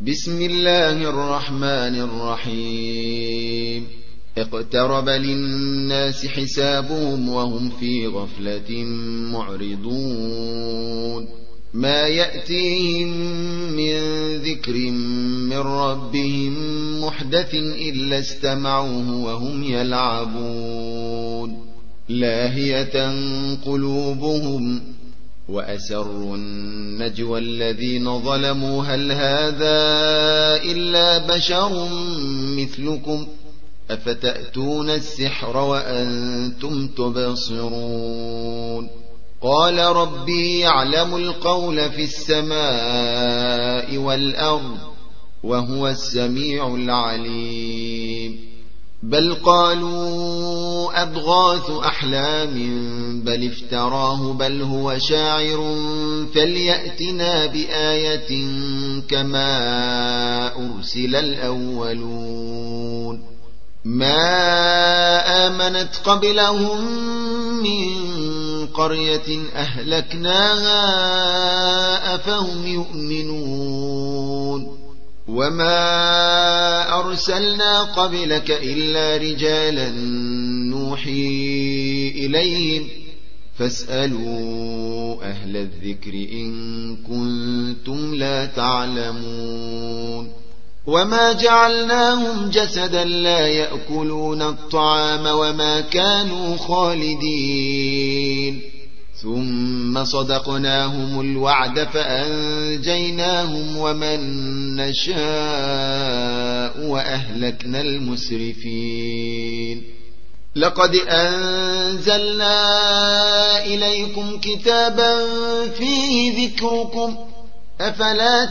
بسم الله الرحمن الرحيم اقترب للناس حسابهم وهم في غفلة معرضون ما يأتيهم من ذكر من ربهم محدث إلا استمعوه وهم يلعبون لاهية قلوبهم وأسروا النجوى الذين ظلموا هل هذا إلا بشر مثلكم أفتأتون السحر وأنتم تبصرون قال ربي يعلم القول في السماء والأرض وهو السميع العليم بل قالوا أضغاث أحلام بل افتراه بل هو شاعر فليأتنا بآية كما أرسل الأولون ما آمنت قبلهم من قرية أهلكناها أفهم يؤمنون وما أرسلنا قبلك إلا رجالا نوحي إليهم فاسألوا أهل الذكر إن كنتم لا تعلمون وما جعلناهم جسدا لا يأكلون الطعام وما كانوا خالدين ثم صدقناهم الوعد فأنجيناهم ومن نشاء وأهلكنا المسرفين لقد أنزلنا إليكم كتابا فيه ذكركم أفلا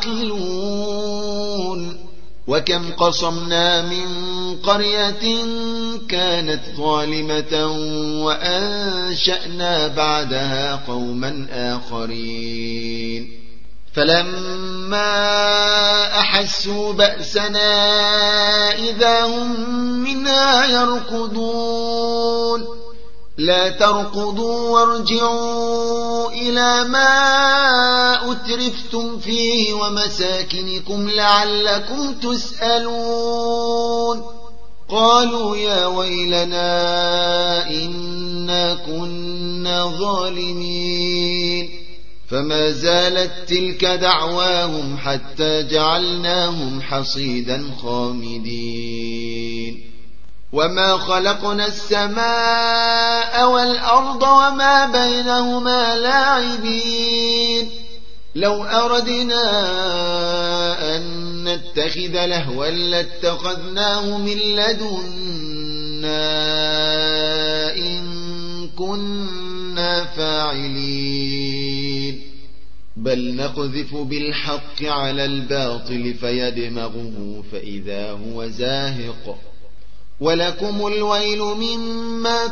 تعقلون وكم قصمنا من قرية كانت ظالمة وأنشأنا بعدها قوما آخرين فلما أحسوا بأسنا إذا هم منها يركضون لا تركضوا وارجعوا إلى ما أترفتم فيه ومساكنكم لعلكم تسألون قالوا يا ويلنا إنا كنا ظالمين فما زالت تلك دعواهم حتى جعلناهم حصيدا خامدين وما خلقنا السماء والأرض وما بينهما لاعبين لو أردنا أن نتخذ لهوا لاتخذناه من لدنا إن كنا فاعلين بل نقذف بالحق على الباطل فيدمغه فإذا هو زاهق ولكم الويل مما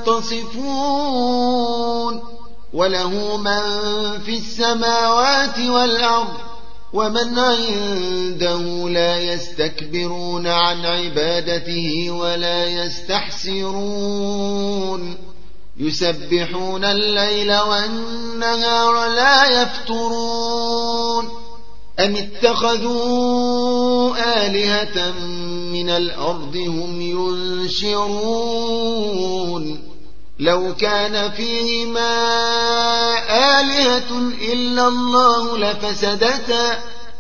تصفون وله من في السماوات والأرض ومن عنده لا يستكبرون عن عبادته ولا يستحسرون يسبحون الليل والنهار لا يفترون أم اتخذوا آلهة من الأرض هم ينشرون لو كان فيهما آلهة إلا الله لفسدتا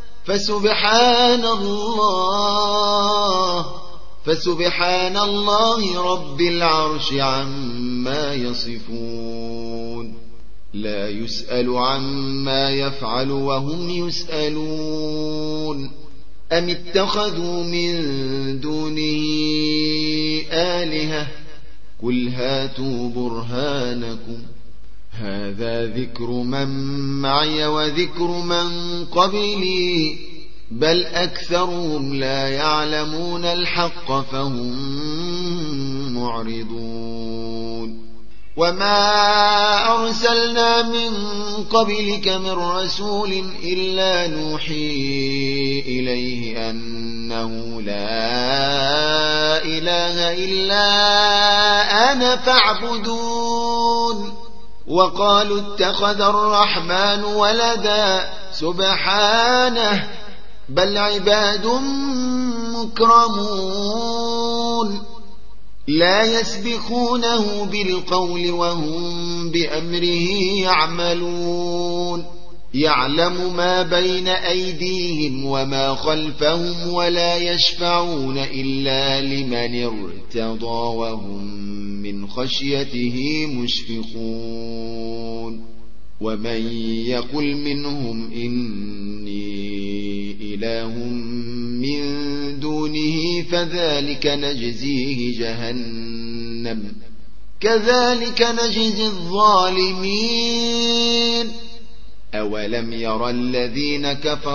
فسبحان الله رب العرش عما يصفون لا يسأل عما يفعل وهم يسألون أم اتخذوا من دونه آلهة قل هاتوا برهانكم هذا ذكر من معي وذكر من قبلي بل أكثرهم لا يعلمون الحق فهم معرضون وما أرسلنا من قبلك من رسول إلا نوحي إليه أنه لا إله إلا أنا فاعبدون وقالوا اتخذ الرحمن ولدا سبحانه بل عباد مكرمون لا يسبقونه بالقول وهم بأمره يعملون يعلم ما بين أيديهم وما خلفهم ولا يشفعون إلا لمن ارتضى وهم من خشيته مشفقون ومن يقل منهم إني إله من دونه فذلك نجزيه جهنم كذلك نجزي الظالمين أولم ير الذين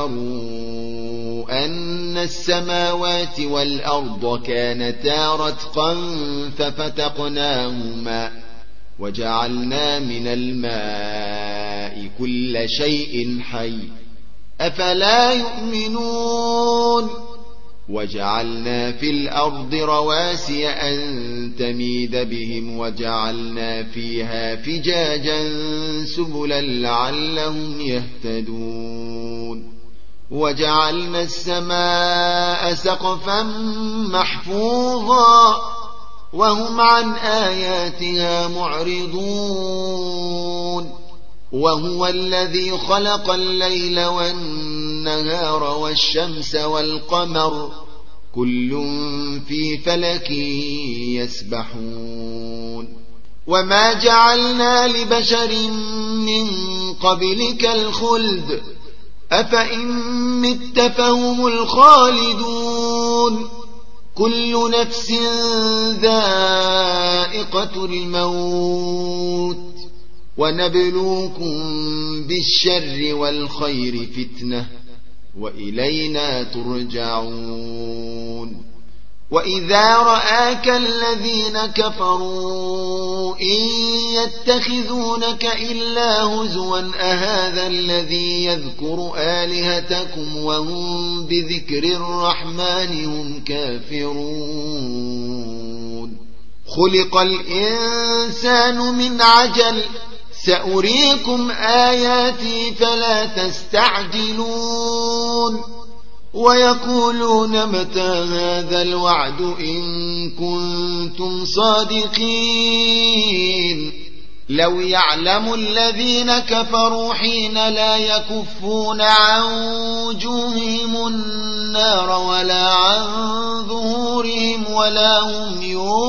كفروا أن السماوات والأرض كانتا رتقا ففتقناهما وجعلنا من الماء كل شيء حي أفلا يؤمنون وجعلنا في الأرض رواسي أن تميد بهم وجعلنا فيها فجاجا سبلا لعلهم يهتدون وجعلنا السماء سقفا محفوظا وهم عن آياتها معرضون وهو الذي خلق الليل والنهار والشمس والقمر كل في فلك يسبحون وما جعلنا لبشر من قبلك الخلد أفإن مت فهم الخالدون كل نفس ذائقة الموت ونبلوكم بالشر والخير فتنة وإلينا ترجعون وإذا رآك الذين كفروا إن يتخذونك إلا هزوا أهذا الذي يذكر آلهتكم وهم بذكر الرحمن هم كافرون خلق الإنسان من عجل سأريكم آياتي فلا تستعجلون ويقولون متى هذا الوعد إن كنتم صادقين لو يعلم الذين كفروا حين لا يكفون عن وجوههم النار ولا عن ظهورهم ولا هم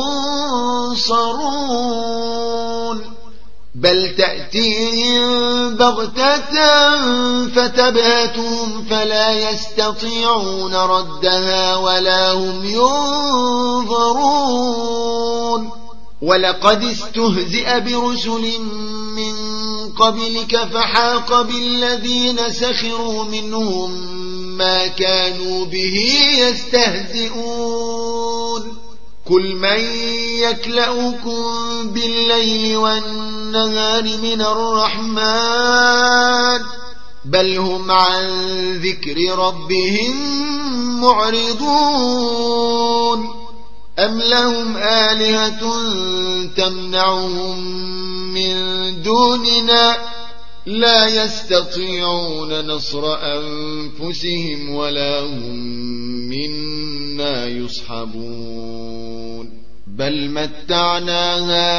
ينصرون بل تأتيهم بغتة فتبهتهم فلا يستطيعون ردها ولا هم ينظرون ولقد استهزئ برسل من قبلك فحاق بالذين سخروا منهم ما كانوا به يستهزئون قل من يكلؤكم بالليل والنهار من الرحمن بل هم عن ذكر ربهم معرضون أم لهم آلهة تمنعهم من دوننا لا يستطيعون نصر أنفسهم ولا هم منا يصحبون بل متعنا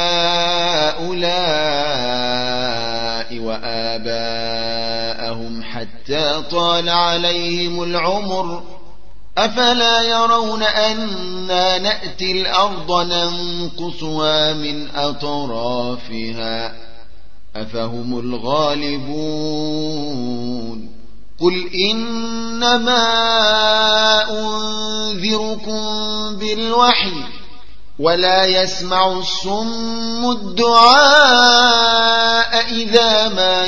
هؤلاء وآباءهم حتى طال عليهم العمر أفلا يرون أنا نأتي الأرض ننقصها من أطرافها أفهم الغالبون قل إنما أنذركم بالوحي ولا يسمع الصم الدعاء إذا ما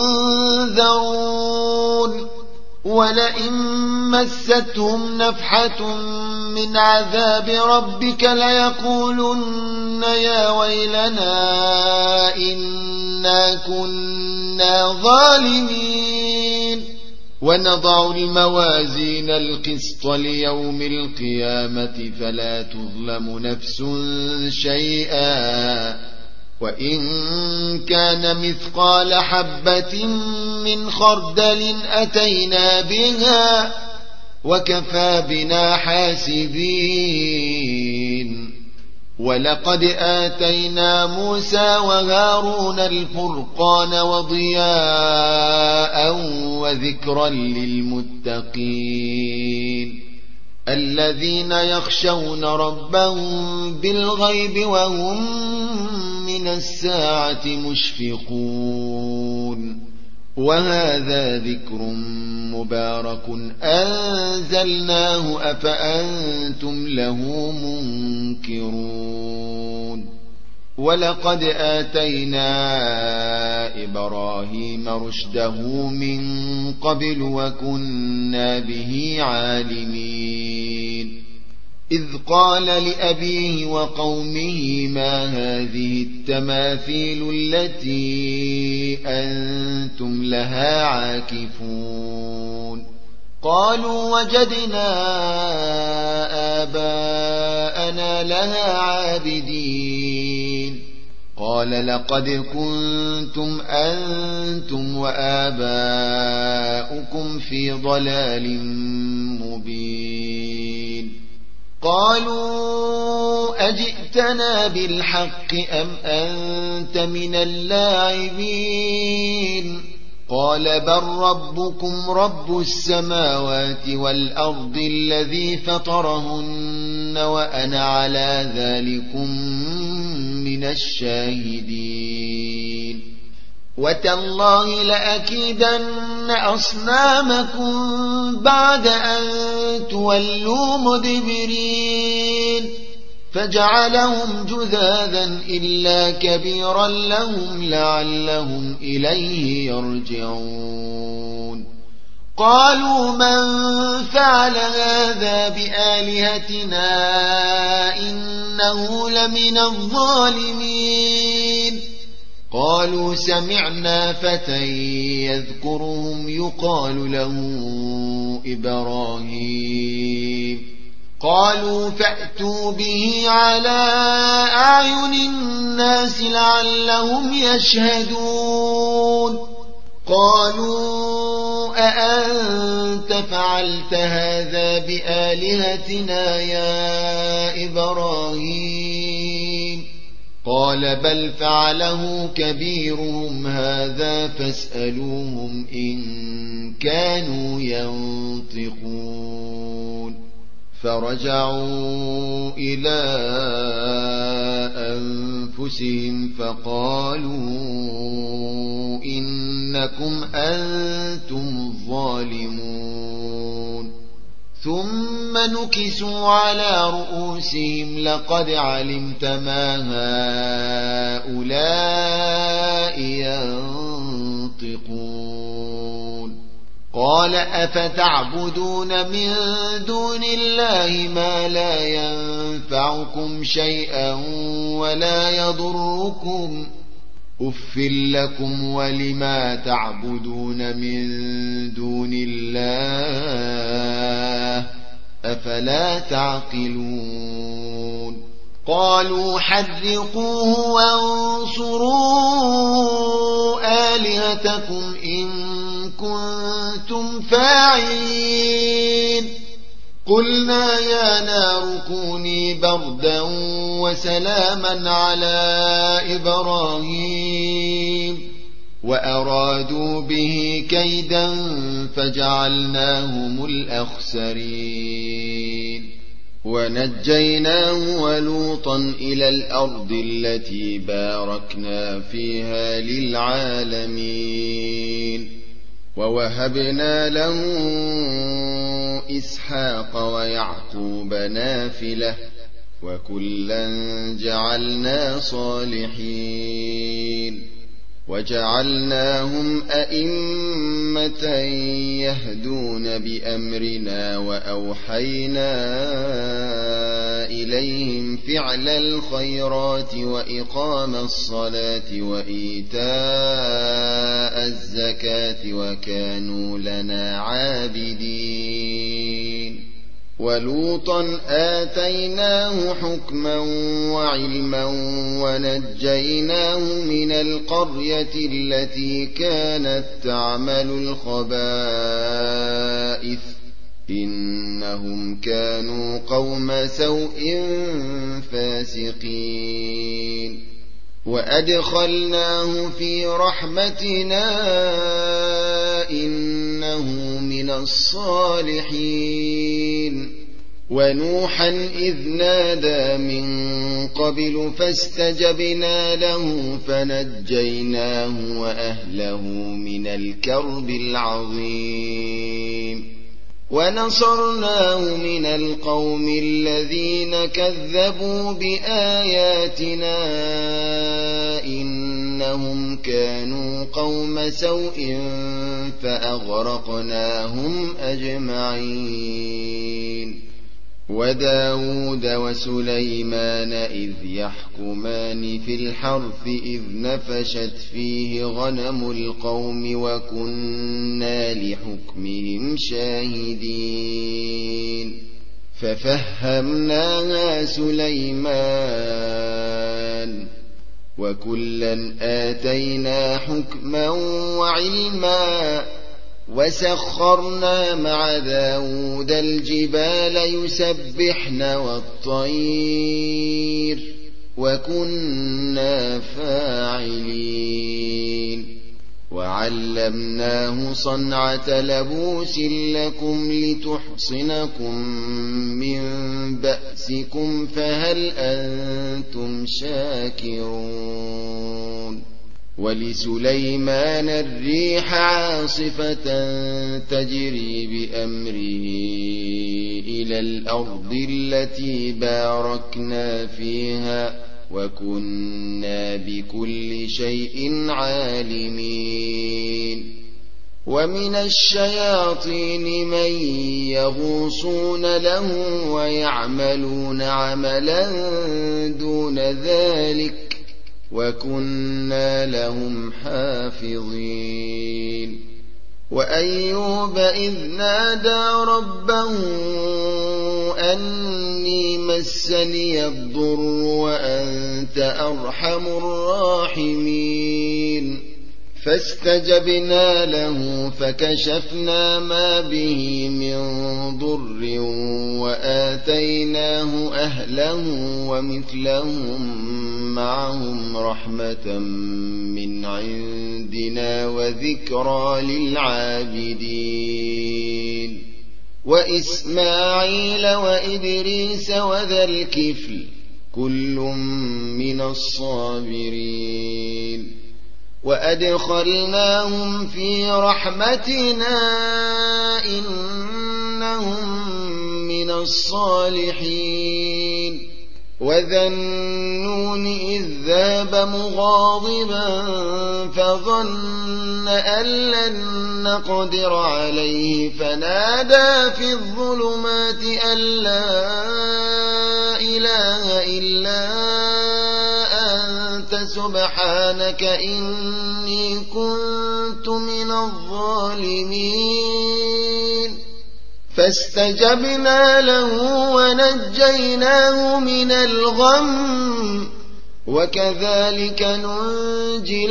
ينذرون ولئن مستهم نفحة من عذاب ربك ليقولن يا ويلنا إنا كنا ظالمين ونضع الموازين القسط ليوم القيامة فلا تظلم نفس شيئا وإن كان مثقال حبة من خردل أتينا بها وكفى بنا حاسبين ولقد آتينا موسى وهارون الفرقان وضياء وذكرا للمتقين الذين يخشون ربهم بالغيب وهم من الساعة مشفقون وهذا ذكر مبارك أنزلناه أفأنتم له منكرون ولقد آتينا إبراهيم رشده من قبل وكنا به عالمين إذ قال لأبيه وقومه ما هذه التماثيل التي أنتم لها عاكفون قالوا وجدنا آباءنا لها عابدين قال لقد كنتم أنتم وآباؤكم في ضلال مبين قالوا أجئتنا بالحق أم أنت من اللاعبين قال بل ربكم رب السماوات والأرض الذي فطرهن وأنا على ذلكم من الشاهدين وتالله لأكيدن أصنامكم بعد أن تولوا مدبرين فجعلهم جذاذا إلا كبيرا لهم لعلهم إليه يرجعون قالوا من فعل هذا بآلهتنا إنه لمن الظالمين قالوا سمعنا فتى يذكرهم يقال له إبراهيم قالوا فأتوا به على أعين الناس لعلهم يشهدون قالوا أأنت فعلت هذا بآلهتنا يا إبراهيم قال بل فعله كبيرهم هذا فاسألوهم إن كانوا ينطقون فرجعوا إلى أنفسهم فقالوا إنكم أنتم الظالمون ثم نكسوا على رؤوسهم لقد علمت ما هؤلاء ينطقون قال أفتعبدون من دون الله ما لا ينفعكم شيئا ولا يضركم أف لكم ولما تعبدون من دون الله أفلا تعقلون قالوا حرقوه وانصروا آلهتكم إن كنتم فاعلين قلنا يا نار كوني بردا وسلاما على إبراهيم وأرادوا به كيدا فجعلناهم الأخسرين ونجيناه ولوطا إلى الأرض التي باركنا فيها للعالمين ووهبنا له إسحاق ويعقوب نافلة وكلا جعلنا صالحين وجعلناهم أئمة يهدون بأمرنا وأوحينا إليهم فعل الخيرات وإقام الصلاة وإيتاء الزكاة وكانوا لنا عابدين ولوطا آتيناه حكما وعلما ونجيناه من القرية التي كانت تعمل الخبائث إنهم كانوا قوم سوء فاسقين وأدخلناه في رحمتنا إنه من الصالحين ونوحا إذ نادى من قبل فاستجبنا له فنجيناه وأهله من الكرب العظيم ونصرناه من القوم الذين كذبوا بآياتنا إنهم كانوا قوم سوء فأغرقناهم أجمعين وداود وسليمان إذ يحكمان في الحرث إذ نفشت فيه غنم القوم وكنا لحكمهم شاهدين ففهمناها سليمان وكلا آتينا حكما وعلما وسخرنا مع داود الجبال يسبحن والطير وكنا فاعلين وعلمناه صنعة لبوس لكم لتحصنكم من بأسكم فهل أنتم شاكرون ولسليمان الريح عاصفة تجري بأمره إلى الأرض التي باركنا فيها وكنا بكل شيء عالمين ومن الشياطين من يغوصون له ويعملون عملا دون ذلك وكنا لهم حافظين وأيوب إذ نادى ربه أني مسني الضر وأنت أرحم الراحمين فاستجبنا له فكشفنا ما به من ضر وآتيناه أهله ومثلهم معهم رحمة من عندنا وذكرى للعابدين وإسماعيل وإدريس وذا الكفل كل من الصابرين وأدخلناهم في رحمتنا إنهم من الصالحين وذا النون إذ ذهب مغاضبا فظن أن لن نقدر عليه فنادى في الظلمات أن لا إله إلا أنت سبحانك إني كنت من الظالمين فاستجبنا له ونجيناه من الغم وكذلك ننجي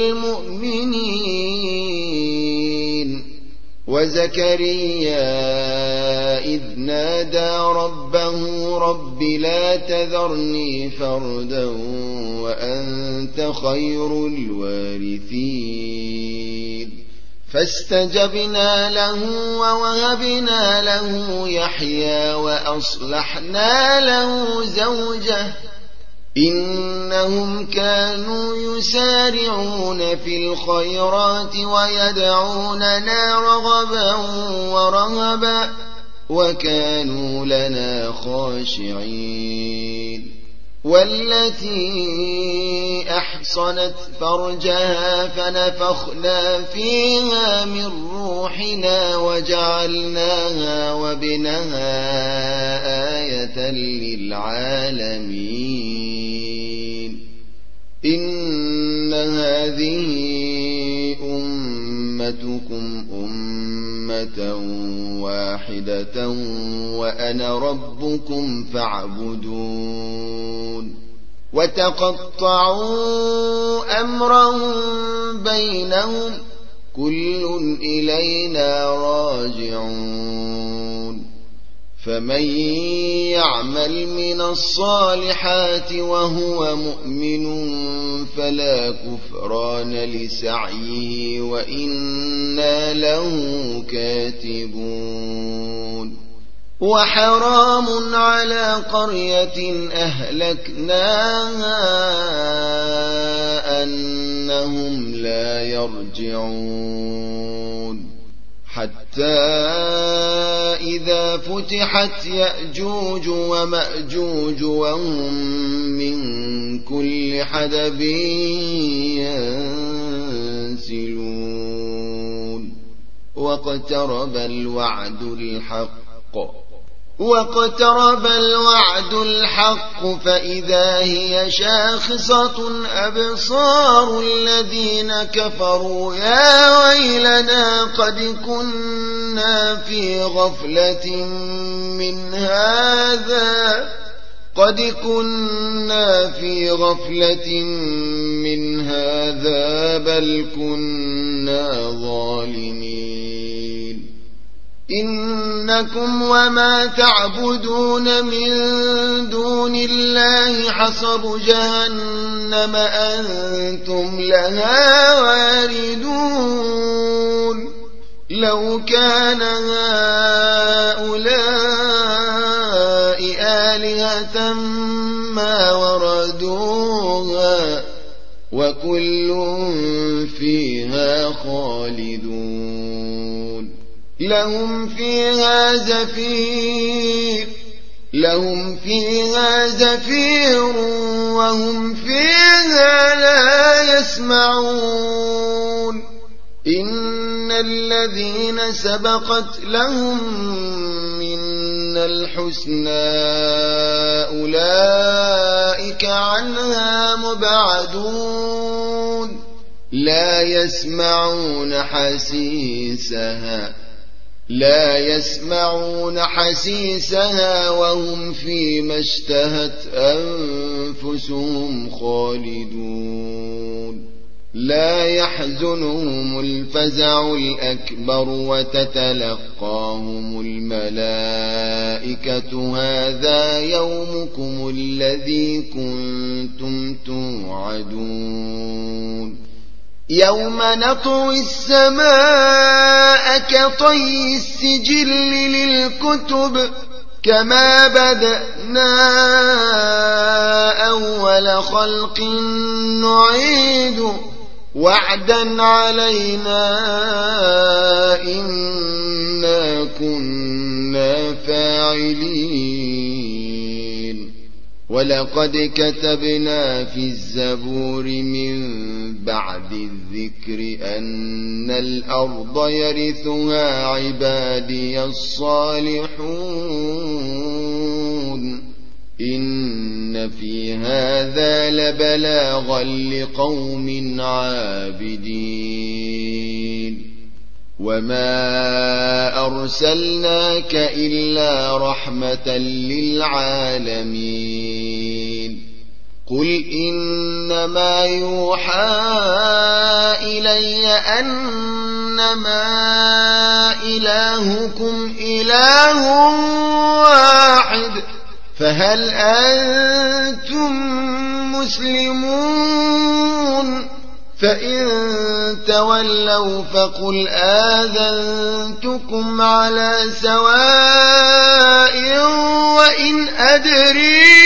المؤمنين وزكريا إذ نادى ربه رب لا تذرني فردا وأنت خير الوارثين فاستجبنا له ووهبنا له يحيى وأصلحنا له زوجه إنهم كانوا يسارعون في الخيرات ويدعوننا رغبا ورهبا وكانوا لنا خاشعين والتي أحصنت فرجها فنفخنا فيها من روحنا وجعلناها وابنها آية للعالمين إن هذه أمتكم أمة واحدة وأنا ربكم فاعبدون وتقطعوا أمرهم بينهم كل إلينا راجعون فمن يعمل من الصالحات وهو مؤمن فلا كفران لسعيه وإنا له كاتبون وحرام على قرية أهلكناها أنهم لا يرجعون حتى إذا فتحت يأجوج ومأجوج وهم من كل حدب ينسلون واقترب الوعد الحق فإذا هي شاخصة أبصار الذين كفروا يا ويلنا قد كنا في غفلة من هذا بل كنا ظالمين إنكم وما تعبدون من دون الله حصب جهنم أنتم لها واردون لو كان هؤلاء آلهة ما وردوها وكل فيها خالدون لهم فيها زفير وهم فيها لا يسمعون إن الذين سبقت لهم منا الحسنى أولئك عنها مبعدون لا يسمعون حسيسها وهم فيما اشتهت أنفسهم خالدون لا يحزنهم الفزع الأكبر وتتلقاهم الملائكة هذا يومكم الذي كنتم توعدون يوم نطوي السماء كطي السجل للكتب كما بدأنا أول خلق نعيد وعدا علينا إنا كنا فاعلين ولقد كتبنا في الزبور من بعد الذكر أن الأرض يرثها عبادي الصالحون إن في هذا لبلاغا لقوم عابدين وما أرسلناك إلا رحمة للعالمين قل إنما يوحى إلي أنما إلهكم إله واحد فهل أنتم مسلمون فإن تولوا فقل آذنتكم على سواء وإن أدري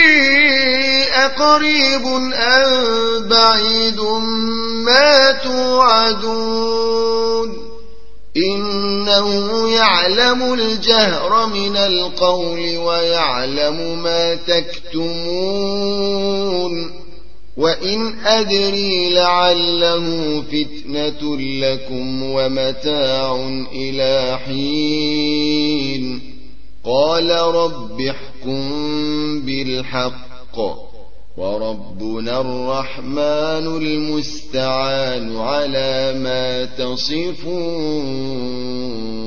أقريب أم بعيد ما توعدون إنه يعلم الجهر من القول ويعلم ما تكتمون وإن أدري لعله فتنة لكم ومتاع إلى حين قال رب احكم بالحق وربنا الرحمن المستعان على ما تصفون